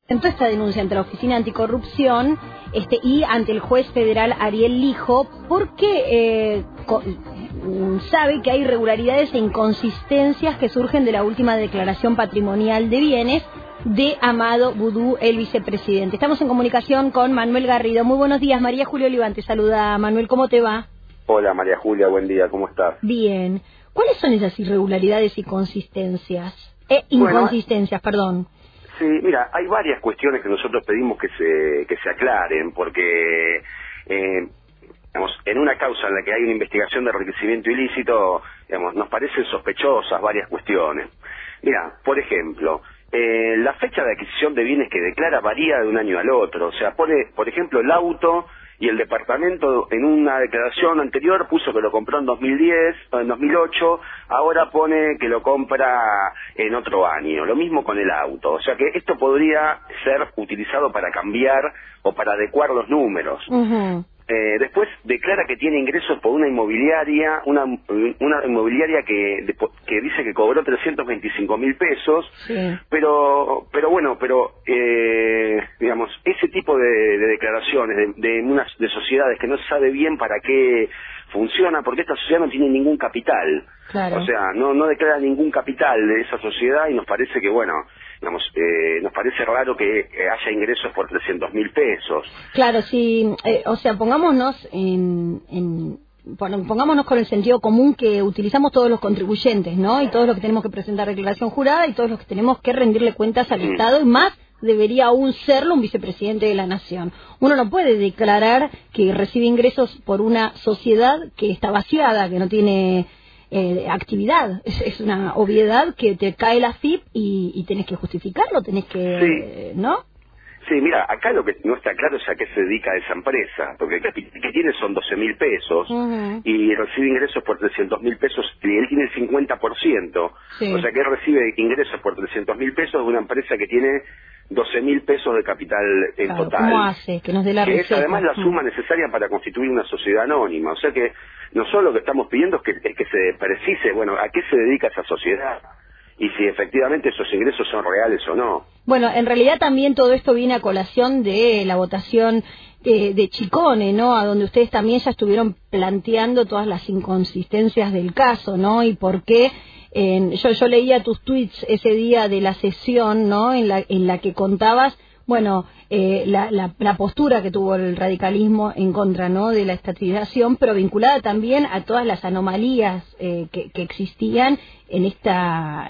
presentó esta denuncia ante la Oficina Anticorrupción y ante el juez federal Ariel Lijo porque sabe que hay irregularidades e inconsistencias que surgen de la última declaración patrimonial de bienes de Amado Boudou, el vicepresidente. Estamos en comunicación con Manuel Garrido. Muy buenos días, María Julia Olivan te saluda. Manuel, ¿cómo te va? Hola María Julia, buen día, ¿cómo estás? Bien. ¿Cuáles son esas irregularidades y inconsistencias, perdón? Sí, mira, hay varias cuestiones que nosotros pedimos que se aclaren, porque digamos, en una causa en la que hay una investigación de enriquecimiento ilícito, digamos, nos parecen sospechosas varias cuestiones. Mira, por ejemplo, la fecha de adquisición de bienes que declara varía de un año al otro. O sea, pone, por ejemplo, el auto y el departamento en una declaración anterior puso que lo compró en 2010 o en 2008, ahora pone que lo compra en otro año. Lo mismo con el auto. O sea que esto podría ser utilizado para cambiar o para adecuar los números. Uh-huh. Después declara que tiene ingresos por una inmobiliaria, una inmobiliaria que dice que cobró 325.000 pesos, sí. pero digamos, ese tipo de declaraciones de sociedades que no se sabe bien para qué funciona, porque esta sociedad no tiene ningún capital. Claro. O sea, no declara ningún capital de esa sociedad y nos parece que, bueno, digamos, nos parece raro que haya ingresos por 300.000 pesos. Claro, sí, o sea, pongámonos pongámonos con el sentido común que utilizamos todos los contribuyentes, ¿no? Y todos los que tenemos que presentar declaración jurada y todos los que tenemos que rendirle cuentas al Estado, y más debería aún serlo un vicepresidente de la Nación. Uno no puede declarar que recibe ingresos por una sociedad que está vaciada, que no tiene actividad. Es una obviedad que te cae la FIP y tenés que justificarlo, tenés que... Sí. ¿no? Sí, mira, acá lo que no está claro es a qué se dedica esa empresa, porque el capital que tiene son 12.000 pesos uh-huh. y recibe ingresos por 300.000 pesos y él tiene el 50%. Sí. O sea que él recibe ingresos por 300.000 pesos de una empresa que tiene 12.000 pesos de capital en claro, total. ¿cómo hace? Que nos dé la que receta. Es además la suma necesaria para constituir una sociedad anónima. O sea que nosotros lo que estamos pidiendo es que se precise, bueno, a qué se dedica esa sociedad y si efectivamente esos ingresos son reales o no. Bueno, en realidad también todo esto viene a colación de la votación de Chicone, ¿no? A donde ustedes también ya estuvieron planteando todas las inconsistencias del caso, ¿no? Y por qué, yo leía tus tweets ese día de la sesión, ¿no? En la que contabas, bueno, la postura que tuvo el radicalismo en contra, ¿no? De la estatización, pero vinculada también a todas las anomalías que existían en esta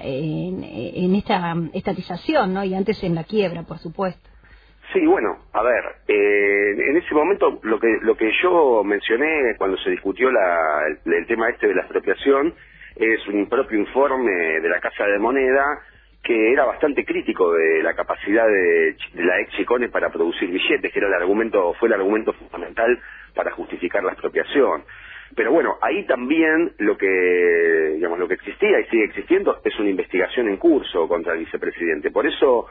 estatización, ¿no? Y antes en la quiebra, por supuesto. Sí, bueno, a ver, en ese momento lo que yo mencioné cuando se discutió el tema de la expropiación es un propio informe de la Casa de Moneda que era bastante crítico de la capacidad de la ex Chicone para producir billetes, que era fue el argumento fundamental para justificar la expropiación. Pero bueno, ahí también lo que existía y sigue existiendo es una investigación en curso contra el vicepresidente. Por eso,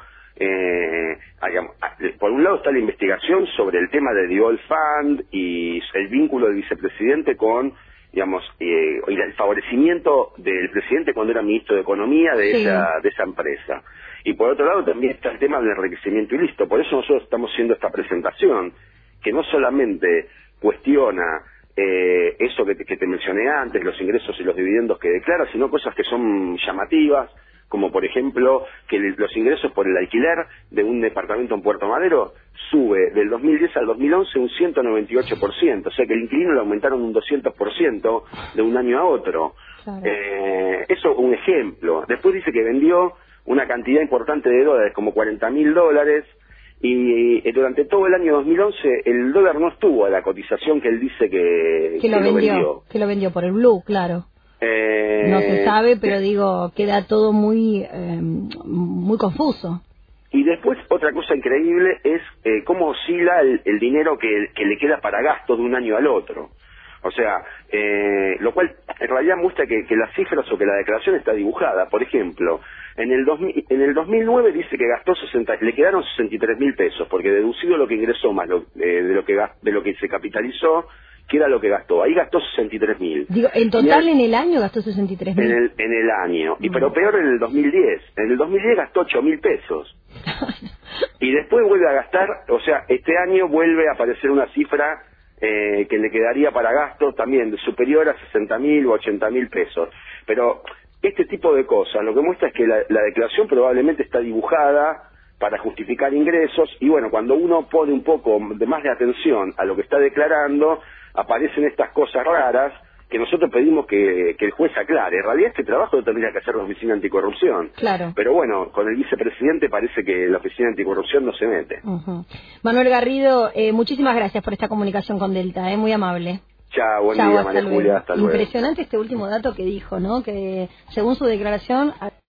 por un lado está la investigación sobre el tema de The Old Fund y el vínculo del vicepresidente con, digamos, el favorecimiento del presidente cuando era ministro de Economía de esa empresa. Y por otro lado también está el tema del enriquecimiento ilícito. Por eso nosotros estamos haciendo esta presentación, que no solamente cuestiona eso que te mencioné antes, los ingresos y los dividendos que declara, sino cosas que son llamativas, como por ejemplo que los ingresos por el alquiler de un departamento en Puerto Madero sube del 2010 al 2011 un 198%, o sea que el inquilino le aumentaron un 200% de un año a otro. Claro. Eso un ejemplo. Después dice que vendió una cantidad importante de dólares, como $40.000, y durante todo el año 2011 el dólar no estuvo a la cotización que él dice que lo vendió. Que lo vendió por el blue, claro. No se sabe, pero digo, queda todo muy confuso. Y después otra cosa increíble es cómo oscila el dinero que le queda para gastos de un año al otro. O sea, lo cual en realidad muestra que las cifras o que la declaración está dibujada. Por ejemplo, en el 2009 dice que gastó le quedaron 63.000 pesos, porque deducido lo que ingresó más de lo que se capitalizó, qué era lo que gastó. Ahí gastó 63.000. Digo, en total en el año gastó 63.000. En el año. Pero peor en el 2010. En el 2010 gastó 8.000 pesos. Y después vuelve a gastar, o sea, este año vuelve a aparecer una cifra que le quedaría para gastos también superior a 60.000 o 80.000 pesos. Pero este tipo de cosas lo que muestra es que la declaración probablemente está dibujada para justificar ingresos, y bueno, cuando uno pone un poco de más de atención a lo que está declarando, aparecen estas cosas raras que nosotros pedimos que el juez aclare. En realidad este trabajo lo tendría que hacer la Oficina Anticorrupción. Claro. Pero bueno, con el vicepresidente parece que la Oficina Anticorrupción no se mete. Manuel Garrido, muchísimas gracias por esta comunicación con Delta, muy amable. Chao, buen día, María Julia, hasta luego. Impresionante este último dato que dijo, ¿no? Que según su declaración...